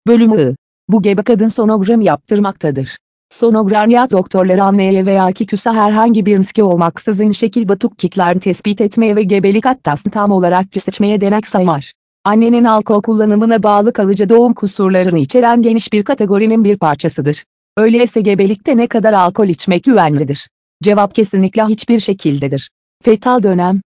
Bölümü I. Bu gebe kadın sonogram yaptırmaktadır. Sonogram ya doktorları anneye veya kiküse herhangi bir riski olmaksızın şekil batukliklerini tespit etmeye ve gebelik hattasını tam olarak seçmeye denek sayar. Annenin alkol kullanımına bağlı kalıcı doğum kusurlarını içeren geniş bir kategorinin bir parçasıdır. Öyleyse gebelikte ne kadar alkol içmek güvenlidir? Cevap kesinlikle hiçbir şekildedir. Fetal dönem,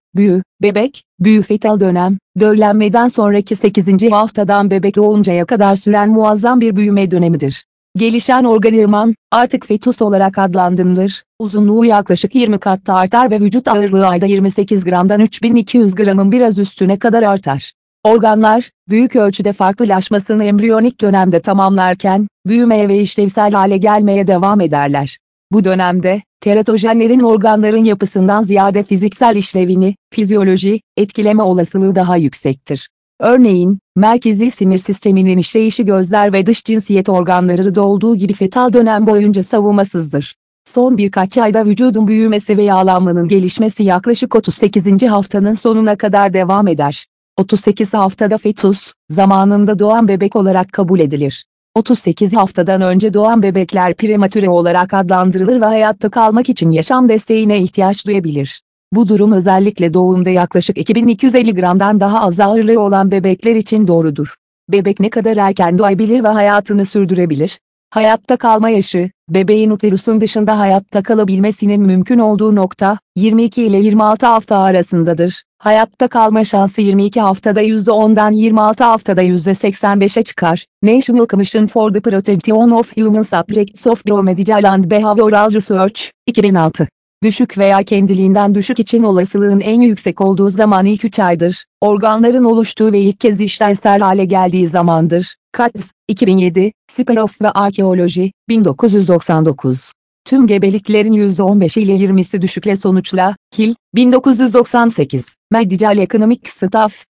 bebek, fetal dönem, döllenmeden sonraki 8. haftadan bebek doğuncaya kadar süren muazzam bir büyüme dönemidir. Gelişen organizman, artık fetus olarak adlandırılır, uzunluğu yaklaşık 20 kat artar ve vücut ağırlığı ayda 28 gramdan 3200 gramın biraz üstüne kadar artar. Organlar, büyük ölçüde farklılaşmasını embriyonik dönemde tamamlarken, büyümeye ve işlevsel hale gelmeye devam ederler. Bu dönemde, teratojenlerin organların yapısından ziyade fiziksel işlevini, fizyoloji, etkileme olasılığı daha yüksektir. Örneğin, merkezi sinir sisteminin işleyişi gözler ve dış cinsiyet organları da olduğu gibi fetal dönem boyunca savunmasızdır. Son birkaç ayda vücudun büyümesi ve yağlanmanın gelişmesi yaklaşık 38. haftanın sonuna kadar devam eder. 38 haftada fetus, zamanında doğan bebek olarak kabul edilir. 38 haftadan önce doğan bebekler prematüre olarak adlandırılır ve hayatta kalmak için yaşam desteğine ihtiyaç duyabilir. Bu durum özellikle doğumda yaklaşık 2250 gramdan daha az ağırlığı olan bebekler için doğrudur. Bebek ne kadar erken doğabilir ve hayatını sürdürebilir? Hayatta kalma yaşı, bebeğin uterusun dışında hayatta kalabilmesinin mümkün olduğu nokta, 22 ile 26 hafta arasındadır. Hayatta kalma şansı 22 haftada %10'dan 26 haftada %85'e çıkar. National Commission for the Protection of Human Subjects of Biomedical and Behavioral Research, 2006. Düşük veya kendiliğinden düşük için olasılığın en yüksek olduğu zaman ilk 3 aydır. Organların oluştuğu ve ilk kez işlevsel hale geldiği zamandır. Katz, 2007, Speroff ve Arkeoloji, 1999. Tüm gebeliklerin %15 ile 20'si düşükle sonuçla, Hill, 1998. Medical Economic Staff,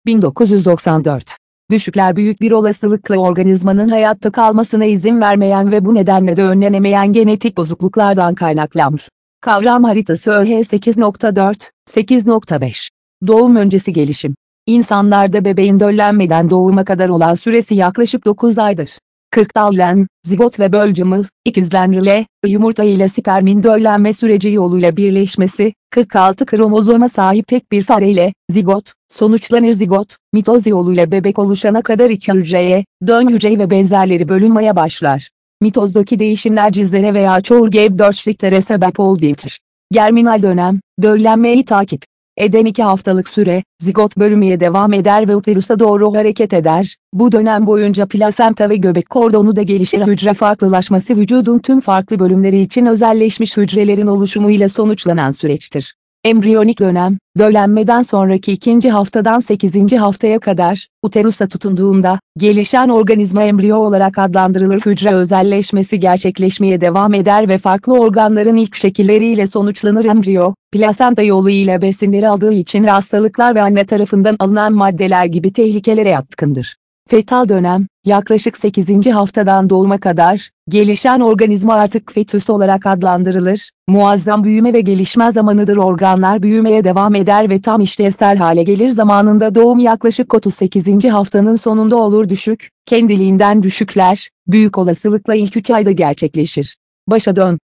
1994. Düşükler büyük bir olasılıkla organizmanın hayatta kalmasına izin vermeyen ve bu nedenle de önlenemeyen genetik bozukluklardan kaynaklanır. Kavram haritası ÖH 8.4, 8.5. Doğum öncesi gelişim. İnsanlarda bebeğin döllenmeden doğuma kadar olan süresi yaklaşık 9 aydır. 40 dallen, zigot ve bölcümül, ikizlenrile, yumurta ile spermin döllenme süreci yoluyla birleşmesi, 46 kromozoma sahip tek bir fareyle, zigot, sonuçlanır zigot, mitoz yoluyla bebek oluşana kadar iki hücreye, dön hücre ve benzerleri bölünmeye başlar. Mitozdaki değişimler cizlere veya çoğul gebdörçliklere sebep olabilir. Germinal dönem, döllenmeyi takip eden 2 haftalık süre, zigot bölünmeye devam eder ve uterusa doğru hareket eder. Bu dönem boyunca plasenta ve göbek kordonu da gelişir. Hücre farklılaşması vücudun tüm farklı bölümleri için özelleşmiş hücrelerin oluşumuyla sonuçlanan süreçtir. Embriyonik dönem, döllenmeden sonraki 2. haftadan 8. haftaya kadar, uterusa tutunduğunda, gelişen organizma embriyo olarak adlandırılır. Hücre özelleşmesi gerçekleşmeye devam eder ve farklı organların ilk şekilleriyle sonuçlanır. Embriyo, plasenta yolu ile besinleri aldığı için hastalıklar ve anne tarafından alınan maddeler gibi tehlikelere yatkındır. Fetal dönem, yaklaşık 8. haftadan doğuma kadar, gelişen organizma artık fetüs olarak adlandırılır, muazzam büyüme ve gelişme zamanıdır. Organlar büyümeye devam eder ve tam işlevsel hale gelir. Zamanında doğum yaklaşık 38. haftanın sonunda olur. Kendiliğinden düşükler, büyük olasılıkla ilk 3 ayda gerçekleşir. Başa dön.